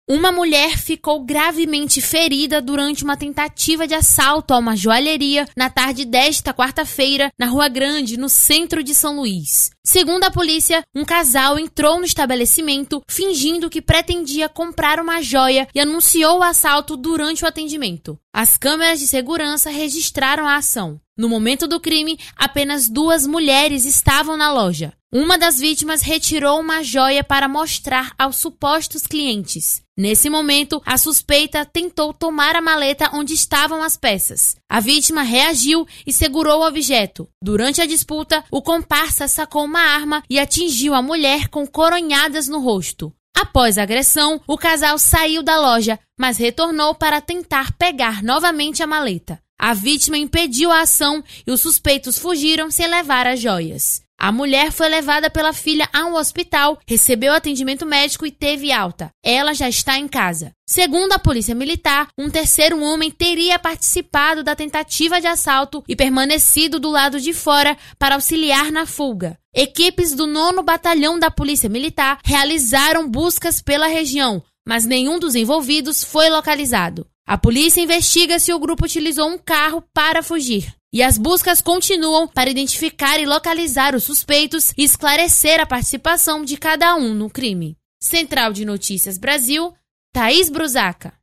Uma mulher ficou gravemente ferida durante uma tentativa de assalto a uma joalheria na tarde desta quarta-feira, na Rua Grande, no centro de São Luís. Segundo a polícia, um casal entrou no estabelecimento fingindo que pretendia comprar uma joia e anunciou o assalto durante o atendimento. As câmeras de segurança registraram a ação. No momento do crime, apenas 2 mulheres estavam na loja. Uma das vítimas retirou uma joia para mostrar aos supostos clientes. Nesse momento, a suspeita tentou tomar a maleta onde estavam as peças. A vítima reagiu e segurou o objeto. Durante a disputa, o comparsa sacou uma arma e atingiu a mulher com coronhadas no rosto. Após a agressão, o casal saiu da loja, mas retornou para tentar pegar novamente a maleta. A vítima impediu a ação e os suspeitos fugiram sem levar as joias. A mulher foi levada pela filha a um hospital, recebeu atendimento médico e teve alta. Ela já está em casa. Segundo a Polícia Militar, um terceiro homem teria participado da tentativa de assalto e permanecido do lado de fora para auxiliar na fuga. Equipes do 9º Batalhão da Polícia Militar realizaram buscas pela região, mas nenhum dos envolvidos foi localizado. A polícia investiga se o grupo utilizou um carro para fugir. E as buscas continuam para identificar e localizar os suspeitos e esclarecer a participação de cada um no crime. Central de Notícias Brasil, Thaís Brusaca.